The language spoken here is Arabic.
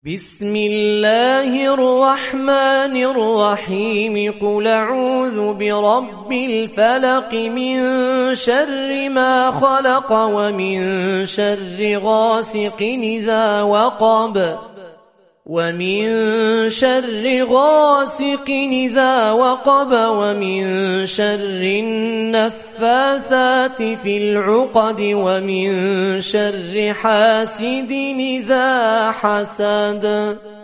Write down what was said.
بسم الله الرحمن الرحيم قل أعوذ برب الفلق من شر ما خلق ومن شر غاسق إذا وقب ومن شر النفاثات في العقد ومن شر حاسد إذا حسد.